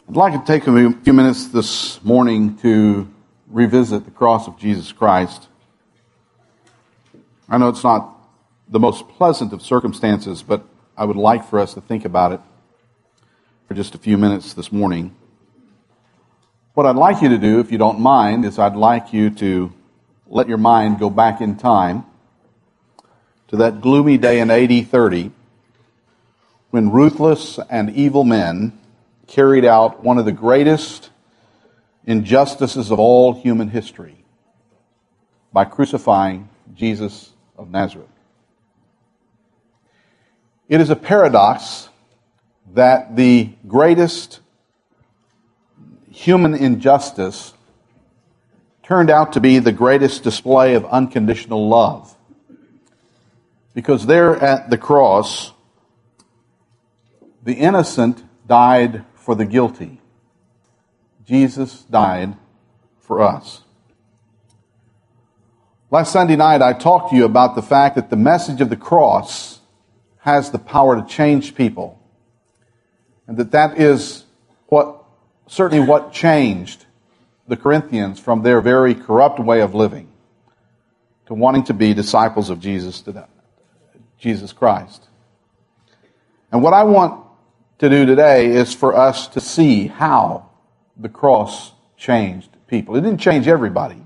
I'd like to take a few minutes this morning to revisit the cross of Jesus Christ. I know it's not the most pleasant of circumstances, but I would like for us to think about it for just a few minutes this morning. What I'd like you to do, if you don't mind, is I'd like you to let your mind go back in time to that gloomy day in AD 30 when ruthless and evil men carried out one of the greatest injustices of all human history by crucifying Jesus of Nazareth. It is a paradox that the greatest human injustice turned out to be the greatest display of unconditional love. Because there at the cross, the innocent died for the guilty. Jesus died for us. Last Sunday night, I talked to you about the fact that the message of the cross has the power to change people. And that is certainly what changed the Corinthians from their very corrupt way of living to wanting to be disciples of Jesus Christ. And what I want to do today is for us to see how the cross changed people. It didn't change everybody.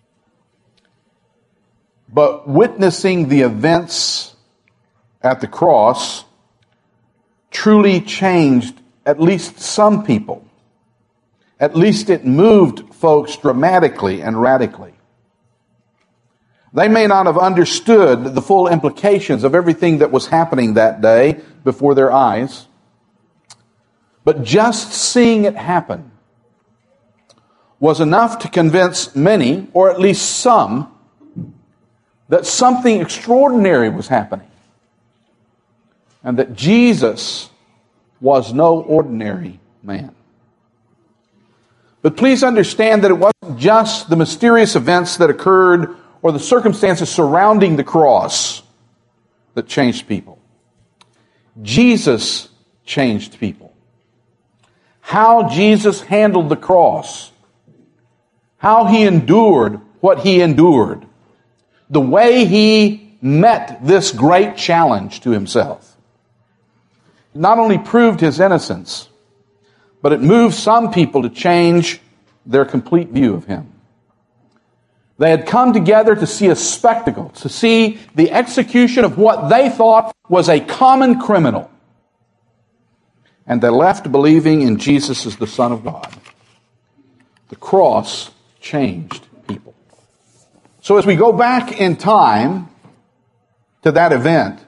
But witnessing the events at the cross truly changed at least some people. At least it moved folks dramatically and radically. They may not have understood the full implications of everything that was happening that day before their eyes. But just seeing it happen was enough to convince many, or at least some, that something extraordinary was happening. And that Jesus was no ordinary man. But please understand that it wasn't just the mysterious events that occurred or the circumstances surrounding the cross that changed people. Jesus changed people. How Jesus handled the cross, how he endured what he endured, the way he met this great challenge to himself, not only proved his innocence, but it moved some people to change their complete view of him. They had come together to see a spectacle, to see the execution of what they thought was a common criminal. And they left believing in Jesus as the Son of God. The cross changed people. So as we go back in time to that event,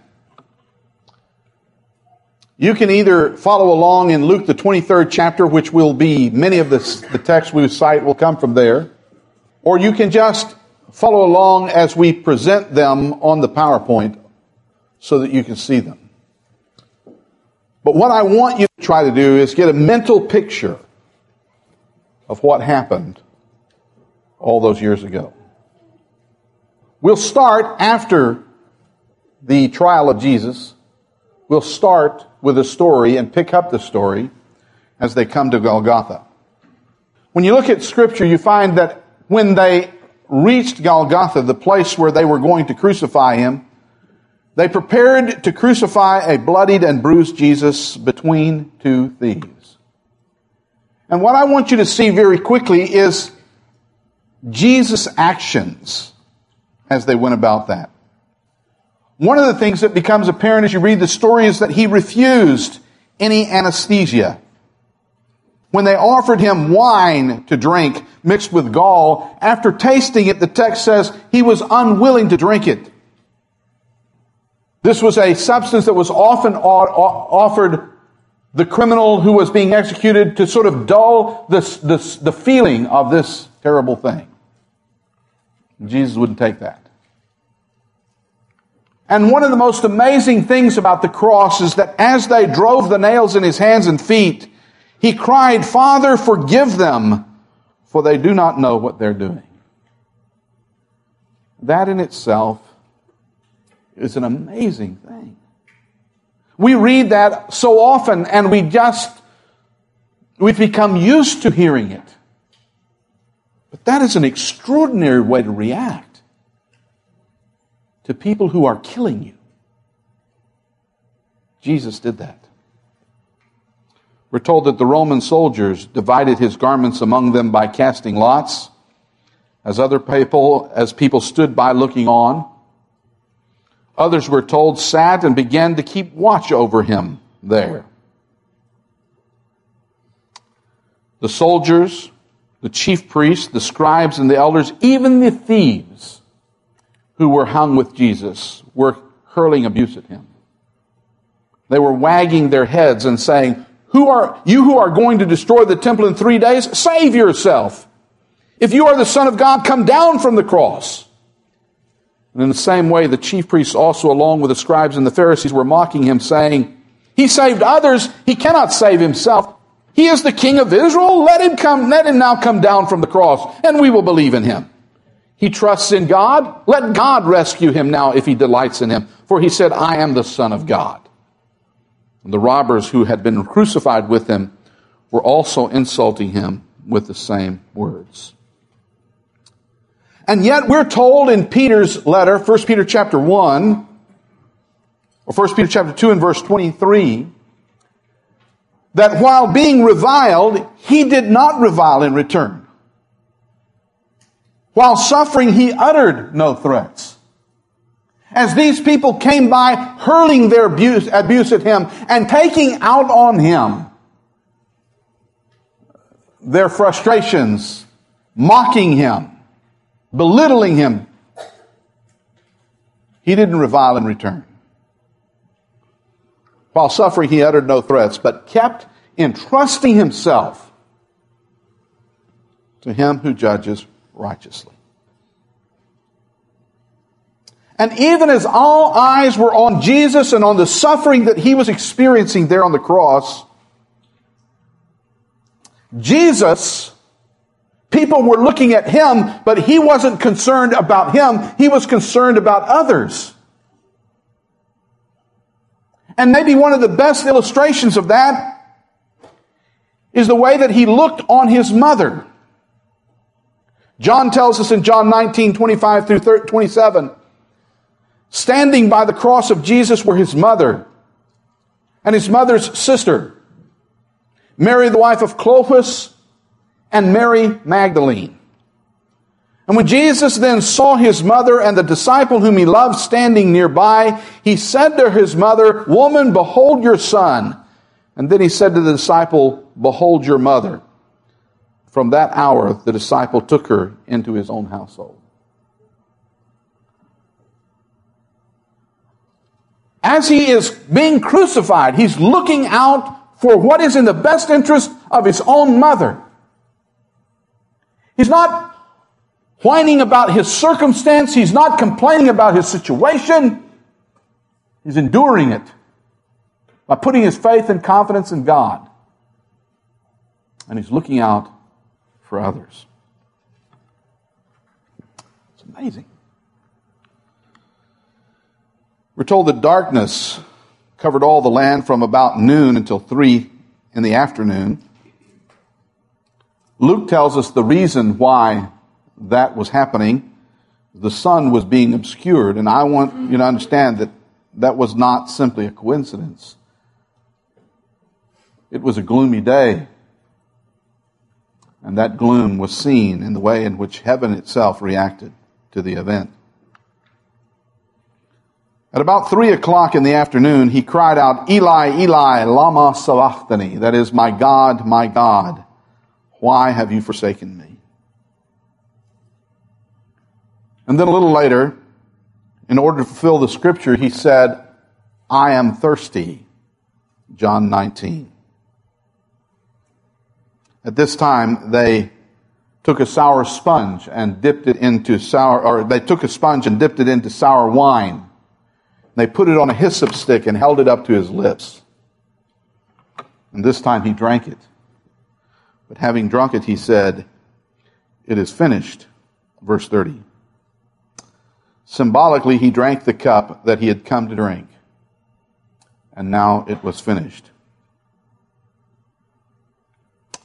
you can either follow along in Luke the 23rd chapter, which will be, many of the texts we cite will come from there, or you can just follow along as we present them on the PowerPoint so that you can see them. But what I want you to try to do is get a mental picture of what happened all those years ago. We'll start after the trial of Jesus. We'll start with a story and pick up the story as they come to Golgotha. When you look at Scripture, you find that when they reached Golgotha, the place where they were going to crucify him, they prepared to crucify a bloodied and bruised Jesus between two thieves. And what I want you to see very quickly is Jesus' actions as they went about that. One of the things that becomes apparent as you read the story is that he refused any anesthesia. When they offered him wine to drink mixed with gall, after tasting it, the text says he was unwilling to drink it. This was a substance that was often offered the criminal who was being executed to sort of dull the feeling of this terrible thing. Jesus wouldn't take that. And one of the most amazing things about the cross is that as they drove the nails in his hands and feet, he cried, "Father, forgive them, for they do not know what they're doing." That in itself is an amazing thing. We read that so often and we We've become used to hearing it. But that is an extraordinary way to react to people who are killing you. Jesus did that. We're told that the Roman soldiers divided his garments among them by casting lots, as people stood by looking on. Others, we're told, sat and began to keep watch over him there. The soldiers, the chief priests, the scribes, and the elders, even the thieves who were hung with Jesus, were hurling abuse at him. They were wagging their heads and saying, "Who are you who are going to destroy the temple in 3 days? Save yourself. If you are the Son of God, come down from the cross." And in the same way, the chief priests also, along with the scribes and the Pharisees, were mocking him, saying, "He saved others, he cannot save himself. He is the King of Israel. Let him now come down from the cross, and we will believe in him. He trusts in God. Let God rescue him now if he delights in him. For he said, I am the Son of God." And the robbers who had been crucified with him were also insulting him with the same words. And yet we're told in Peter's letter, 1 Peter chapter 1, or 1 Peter chapter 2 and verse 23, that while being reviled, he did not revile in return. While suffering, he uttered no threats. As these people came by, hurling their abuse at him and taking out on him their frustrations, mocking him, belittling him, he didn't revile in return. While suffering, he uttered no threats, but kept entrusting himself to him who judges righteously. And even as all eyes were on Jesus and on the suffering that he was experiencing there on the cross, Jesus, people were looking at him, but he wasn't concerned about him. He was concerned about others. And maybe one of the best illustrations of that is the way that he looked on his mother. John tells us in John 19:25 through 27, standing by the cross of Jesus were his mother and his mother's sister, Mary the wife of Clopas, and Mary Magdalene. And when Jesus then saw his mother and the disciple whom he loved standing nearby, he said to his mother, "Woman, behold your son." And then he said to the disciple, "Behold your mother." From that hour, the disciple took her into his own household. As he is being crucified, he's looking out for what is in the best interest of his own mother. He's not whining about his circumstance. He's not complaining about his situation. He's enduring it by putting his faith and confidence in God. And he's looking out for others. It's amazing. We're told that darkness covered all the land from about noon until 3 in the afternoon. Luke tells us the reason why that was happening. The sun was being obscured, and I want you to understand that that was not simply a coincidence. It was a gloomy day, and that gloom was seen in the way in which heaven itself reacted to the event. At about 3 o'clock in the afternoon, he cried out, "Eli, Eli, lama sabachthani," that is, my God, why have you forsaken me?" And then a little later, in order to fulfill the scripture, he said, "I am thirsty." John 19. At this time, they took a sour sponge and dipped it into sour wine. They put it on a hyssop stick and held it up to his lips. And this time he drank it. But having drunk it, he said, "It is finished." Verse 30. Symbolically, he drank the cup that he had come to drink. And now it was finished.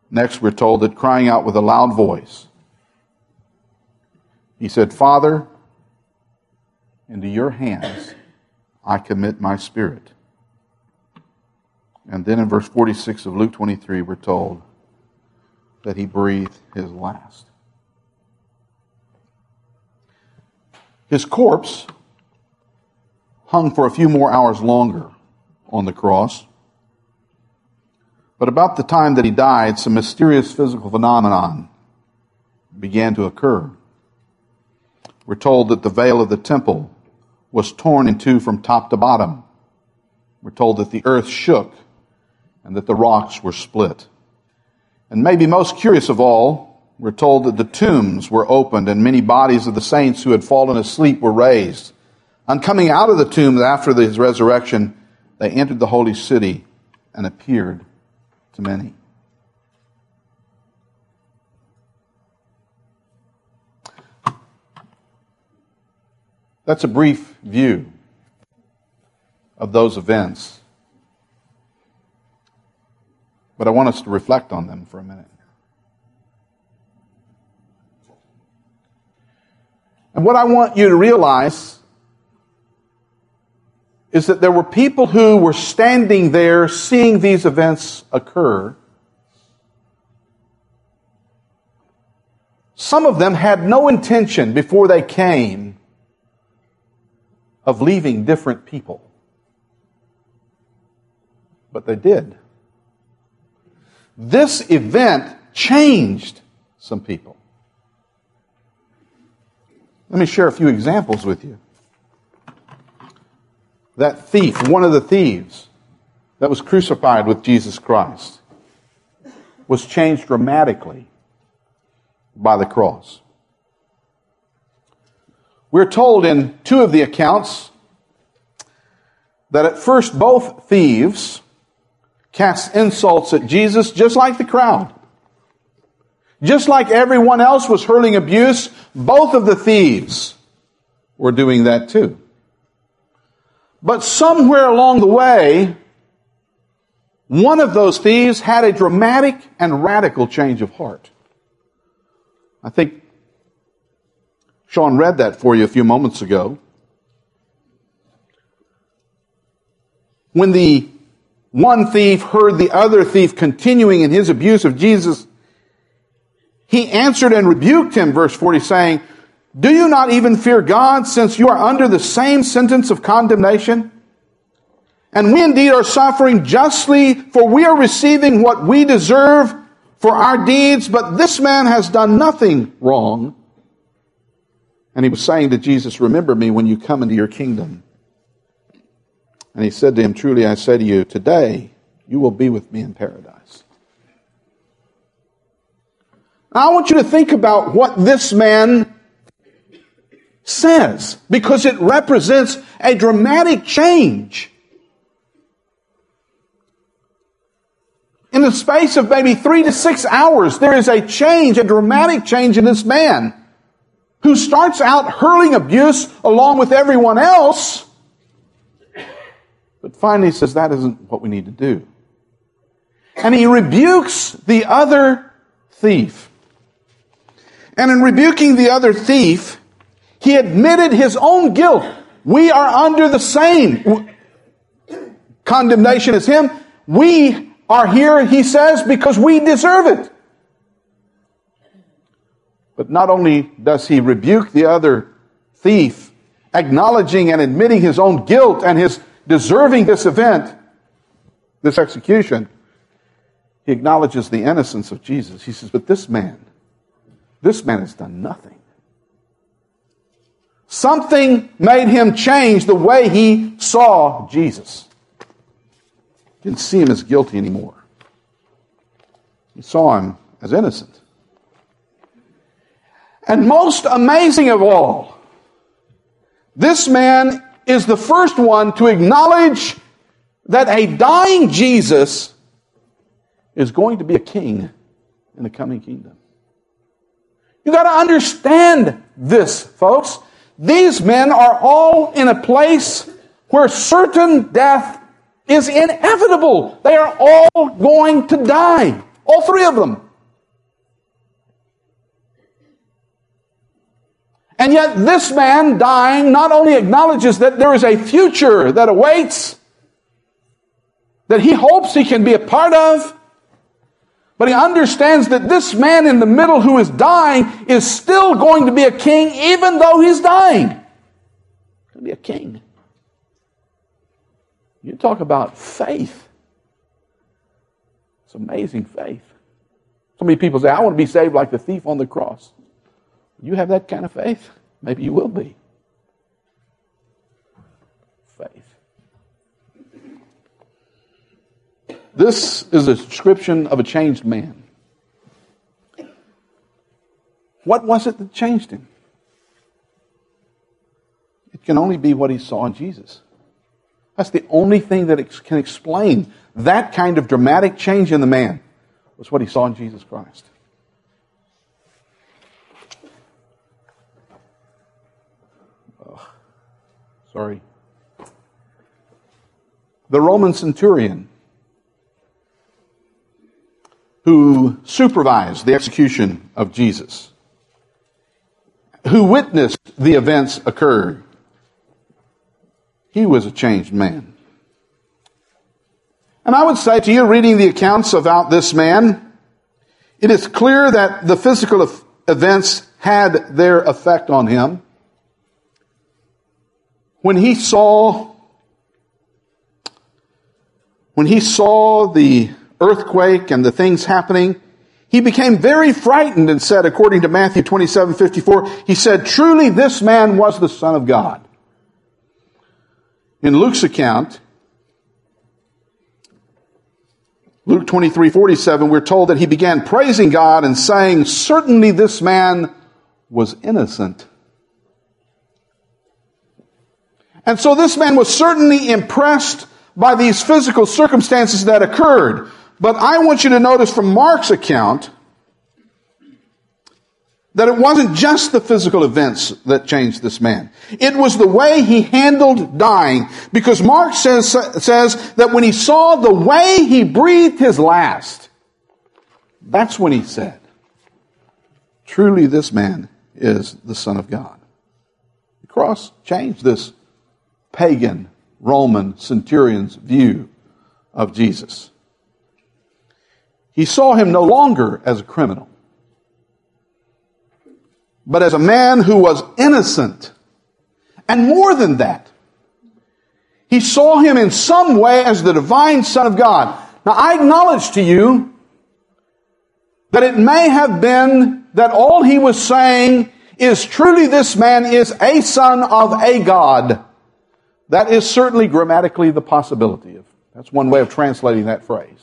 Next, we're told that crying out with a loud voice, he said, Father, into your hands I commit my spirit. And then in verse 46 of Luke 23, we're told that he breathed his last. His corpse hung for a few more hours longer on the cross. But about the time that he died, some mysterious physical phenomenon began to occur. We're told that the veil of the temple was torn in two from top to bottom. We're told that the earth shook and that the rocks were split. And maybe most curious of all, we're told that the tombs were opened and many bodies of the saints who had fallen asleep were raised. On coming out of the tombs after his resurrection, they entered the holy city and appeared to many. That's a brief view of those events. But I want us to reflect on them for a minute. And what I want you to realize is that there were people who were standing there seeing these events occur. Some of them had no intention before they came of leaving different people. But they did. This event changed some people. Let me share a few examples with you. That thief, one of the thieves that was crucified with Jesus Christ, was changed dramatically by the cross. We're told in two of the accounts that at first both thieves cast insults at Jesus just like the crowd. Just like everyone else was hurling abuse, both of the thieves were doing that too. But somewhere along the way, one of those thieves had a dramatic and radical change of heart. I think Sean read that for you a few moments ago. When the one thief heard the other thief continuing in his abuse of Jesus, he answered and rebuked him, verse 40, saying, "Do you not even fear God, since you are under the same sentence of condemnation? And we indeed are suffering justly, for we are receiving what we deserve for our deeds, but this man has done nothing wrong." And he was saying to Jesus, "Remember me when you come into your kingdom." And he said to him, "Truly I say to you, today you will be with me in paradise." Now I want you to think about what this man says, because it represents a dramatic change. In the space of maybe 3 to 6 hours, there is a change, a dramatic change in this man who starts out hurling abuse along with everyone else, but finally says that isn't what we need to do. And he rebukes the other thief. And in rebuking the other thief, he admitted his own guilt. We are under the same condemnation as him. We are here, he says, because we deserve it. But not only does he rebuke the other thief, acknowledging and admitting his own guilt and his deserving this event, this execution, he acknowledges the innocence of Jesus. He says, but this man has done nothing. Something made him change the way he saw Jesus. He didn't see him as guilty anymore. He saw him as innocent. And most amazing of all, this man is the first one to acknowledge that a dying Jesus is going to be a king in the coming kingdom. You got to understand this, folks. These men are all in a place where certain death is inevitable. They are all going to die. All three of them. And yet this man dying not only acknowledges that there is a future that awaits, that he hopes he can be a part of, but he understands that this man in the middle who is dying is still going to be a king even though he's dying. He's going to be a king. You talk about faith. It's amazing faith. So many people say, I want to be saved like the thief on the cross. You have that kind of faith? Maybe you will be. Faith. This is a description of a changed man. What was it that changed him? It can only be what he saw in Jesus. That's the only thing that can explain that kind of dramatic change in the man, was what he saw in Jesus Christ. Sorry. The Roman centurion who supervised the execution of Jesus, who witnessed the events occur, he was a changed man. And I would say to you, reading the accounts about this man, it is clear that the physical events had their effect on him. When he saw the earthquake and the things happening, he became very frightened and said, according to Matthew 27:54, he said, truly this man was the Son of God. In Luke's account, Luke 23:47, we're told that he began praising God and saying, certainly this man was innocent. And so this man was certainly impressed by these physical circumstances that occurred. But I want you to notice from Mark's account that it wasn't just the physical events that changed this man. It was the way he handled dying. Because Mark says that when he saw the way he breathed his last, that's when he said, truly this man is the Son of God. The cross changed this pagan Roman centurion's view of Jesus. He saw him no longer as a criminal, but as a man who was innocent. And more than that, he saw him in some way as the divine Son of God. Now, I acknowledge to you that it may have been that all he was saying is truly this man is a son of a God. That is certainly grammatically the possibility of. That's one way of translating that phrase.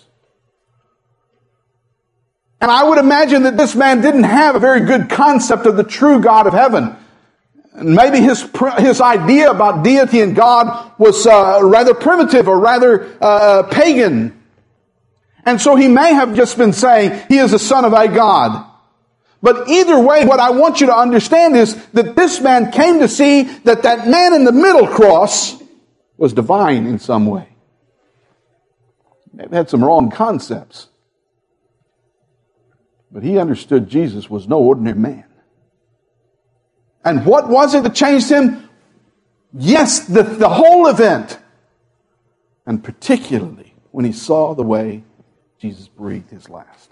And I would imagine that this man didn't have a very good concept of the true God of heaven. And maybe his idea about deity and God was rather primitive or rather pagan. And so he may have just been saying he is a son of a God. But either way, what I want you to understand is that this man came to see that that man in the middle cross was divine in some way. Maybe had some wrong concepts. But he understood Jesus was no ordinary man. And what was it that changed him? Yes, the whole event. And particularly when he saw the way Jesus breathed his last.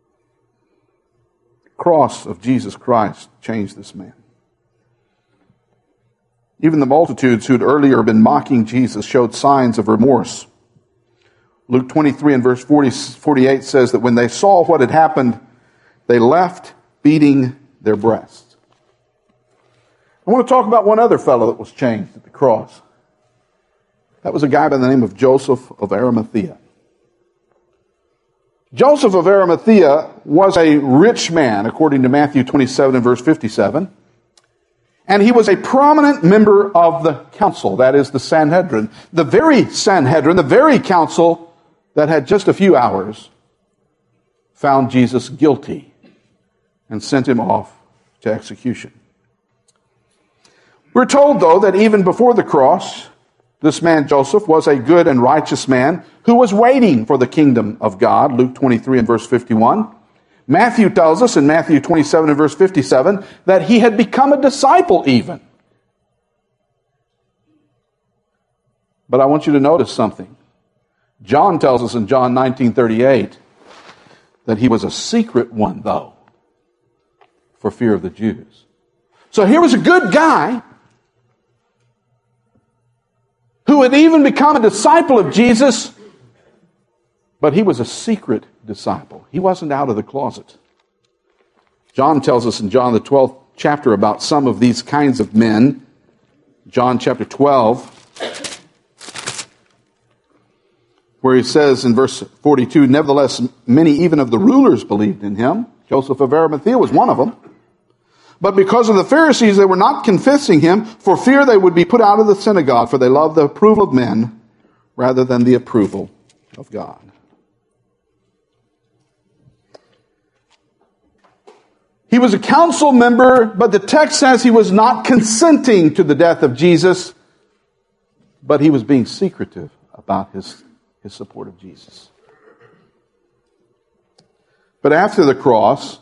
The cross of Jesus Christ changed this man. Even the multitudes who had earlier been mocking Jesus showed signs of remorse. Luke 23 and verse 48 says that when they saw what had happened, they left beating their breasts. I want to talk about one other fellow that was changed at the cross. That was a guy by the name of Joseph of Arimathea. Joseph of Arimathea was a rich man, according to Matthew 27 and verse 57. And he was a prominent member of the council, that is the Sanhedrin. The very Sanhedrin, the very council that had just a few hours, found Jesus guilty and sent him off to execution. We're told, though, that even before the cross, This man Joseph was a good and righteous man who was waiting for the kingdom of God, Luke 23 and verse 51. Matthew tells us in Matthew 27 and verse 57 that he had become a disciple even. But I want you to notice something. John tells us in John 19:38 that he was a secret one, though, for fear of the Jews. So here was a good guy who had even become a disciple of Jesus, but he was a secret disciple. He wasn't out of the closet. John tells us in John the 12th chapter about some of these kinds of men. John chapter 12, where he says in verse 42, nevertheless, many even of the rulers believed in him. Joseph of Arimathea was one of them. But because of the Pharisees, they were not confessing him for fear they would be put out of the synagogue, for they loved the approval of men rather than the approval of God. He was a council member, but the text says he was not consenting to the death of Jesus, but he was being secretive about his support of Jesus. But after the cross,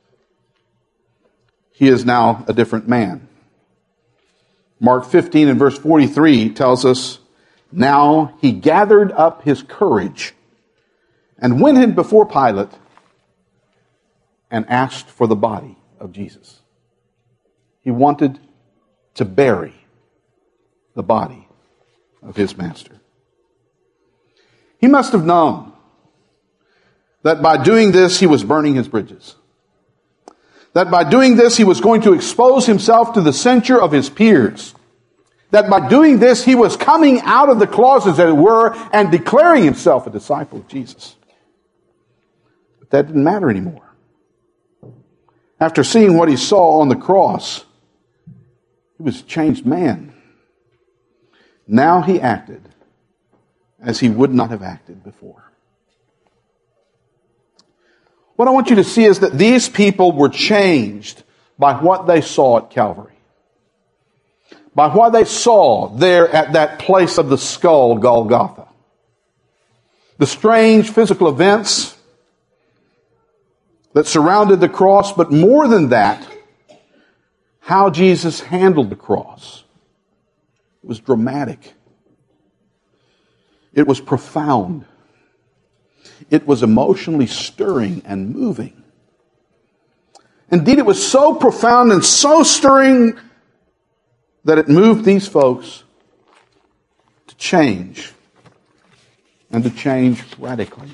he is now a different man. Mark 15 and verse 43 tells us, now he gathered up his courage and went in before Pilate and asked for the body of Jesus. He wanted to bury the body of his master. He must have known that by doing this, he was burning his bridges. That by doing this, he was going to expose himself to the censure of his peers. That by doing this, he was coming out of the closet, as it were, and declaring himself a disciple of Jesus. But that didn't matter anymore. After seeing what he saw on the cross, he was a changed man. Now he acted as he would not have acted before. What I want you to see is that these people were changed by what they saw at Calvary. By what they saw there at that place of the skull, Golgotha. The strange physical events that surrounded the cross, but more than that, how Jesus handled the cross. It was dramatic. It was profound. It was emotionally stirring and moving. Indeed, it was so profound and so stirring that it moved these folks to change, and to change radically.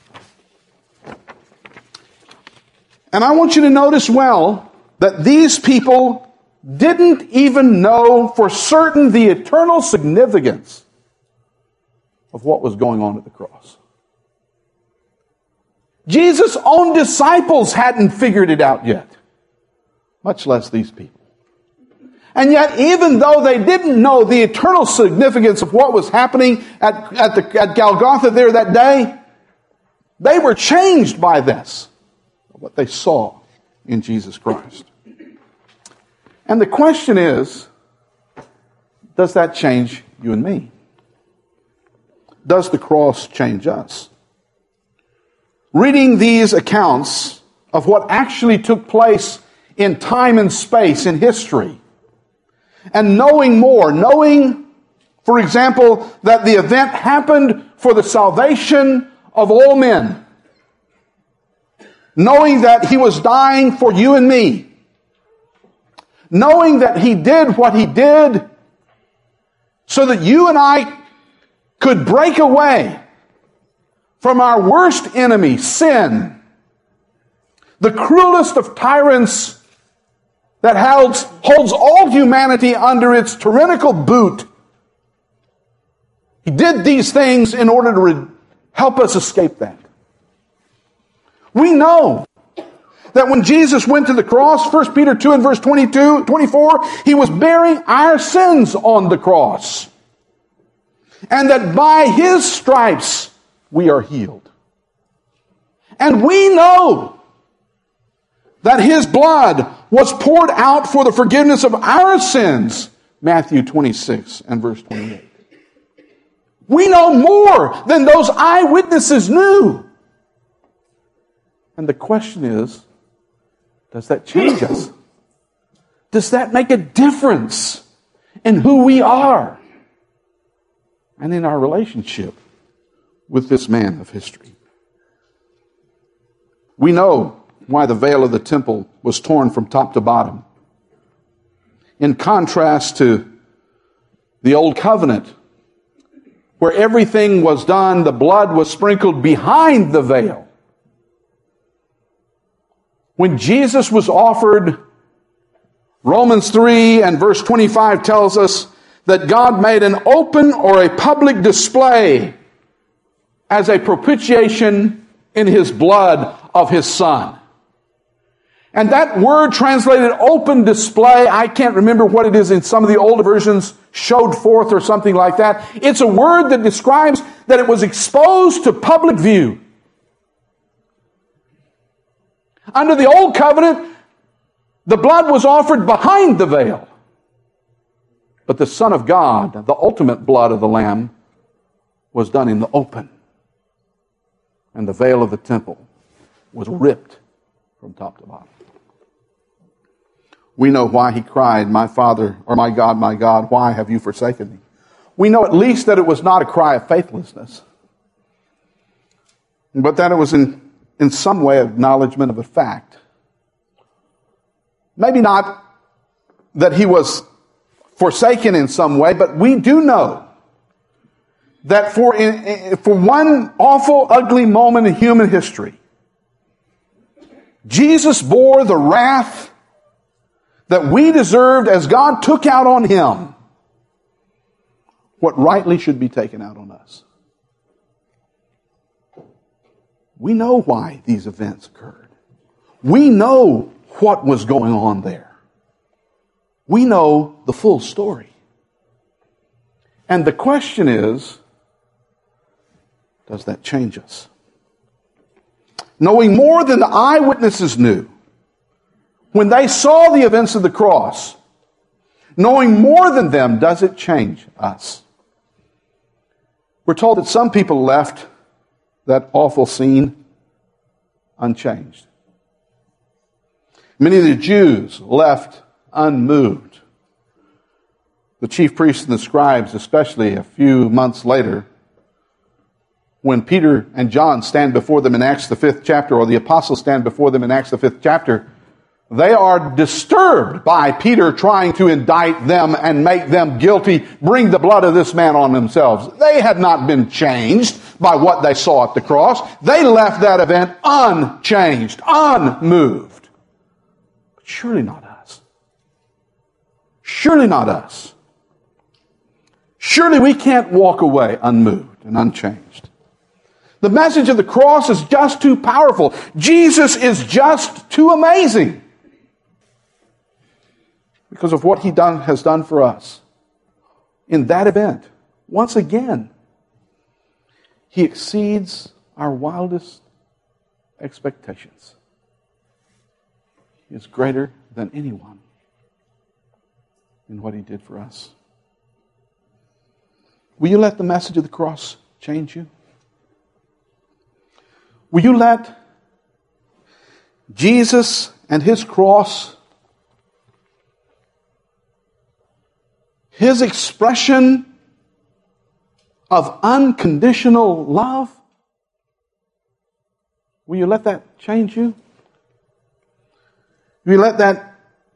And I want you to notice well that these people didn't even know for certain the eternal significance of what was going on at the cross. Jesus' own disciples hadn't figured it out yet, much less these people. And yet, even though they didn't know the eternal significance of what was happening at Golgotha there that day, they were changed by this, what they saw in Jesus Christ. And the question is, does that change you and me? Does the cross change us? Reading these accounts of what actually took place in time and space in history, and knowing more, knowing, for example, that the event happened for the salvation of all men, knowing that he was dying for you and me, knowing that he did what he did so that you and I could break away from our worst enemy, sin, the cruelest of tyrants that holds all humanity under its tyrannical boot. He did these things in order to help us escape that. We know that when Jesus went to the cross, 1 Peter 2 and verse 24, he was bearing our sins on the cross. And that by his stripes we are healed. And we know that his blood was poured out for the forgiveness of our sins, Matthew 26 and verse 28. We know more than those eyewitnesses knew. And the question is, does that change us? Does that make a difference in who we are and in our relationship with this man of history? We know why the veil of the temple was torn from top to bottom. In contrast to the old covenant, where everything was done, the blood was sprinkled behind the veil. When Jesus was offered, Romans 3 and verse 25 tells us that God made an open or a public display as a propitiation in His blood of His Son. And that word translated open display, I can't remember what it is in some of the older versions, showed forth or something like that. It's a word that describes that it was exposed to public view. Under the old covenant, the blood was offered behind the veil. But the Son of God, the ultimate blood of the Lamb, was done in the open. And the veil of the temple was ripped from top to bottom. We know why He cried, "My Father," or my God, why have you forsaken me?" We know at least that it was not a cry of faithlessness, but that it was in some way acknowledgement of a fact. Maybe not that He was forsaken in some way, but we do know that for one awful, ugly moment in human history, Jesus bore the wrath that we deserved as God took out on Him what rightly should be taken out on us. We know why these events occurred. We know what was going on there. We know the full story. And the question is, does that change us? Knowing more than the eyewitnesses knew, when they saw the events of the cross, knowing more than them, does it change us? We're told that some people left that awful scene unchanged. Many of the Jews left unmoved. The chief priests and the scribes, especially a few months later, when Peter and John stand before them in Acts the 5th chapter, or the apostles stand before them in Acts the 5th chapter, they are disturbed by Peter trying to indict them and make them guilty, bring the blood of this man on themselves. They had not been changed by what they saw at the cross. They left that event unchanged, unmoved. But surely not us. Surely not us. Surely we can't walk away unmoved and unchanged. The message of the cross is just too powerful. Jesus is just too amazing because of what He has done for us. In that event, once again, He exceeds our wildest expectations. He is greater than anyone in what He did for us. Will you let the message of the cross change you? Will you let Jesus and His cross, His expression of unconditional love, will you let that change you? Will you let that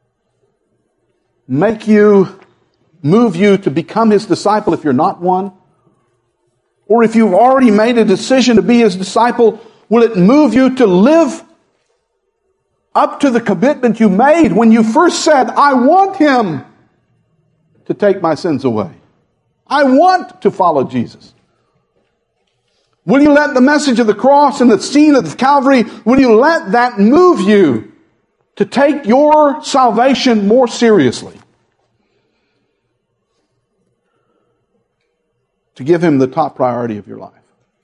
move you to become His disciple if you're not one? Or if you've already made a decision to be His disciple, will it move you to live up to the commitment you made when you first said, "I want Him to take my sins away. I want to follow Jesus"? Will you let the message of the cross and the scene of Calvary, will you let that move you to take your salvation more seriously? To give Him the top priority of your life?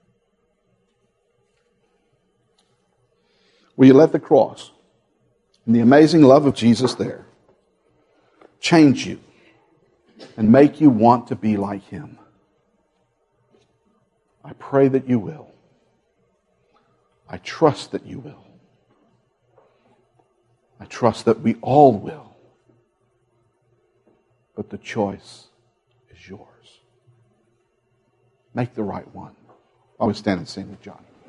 Will you let the cross and the amazing love of Jesus there change you and make you want to be like Him? I pray that you will. I trust that you will. I trust that we all will. But the choice is yours. Make the right one. While we stand and sing with John.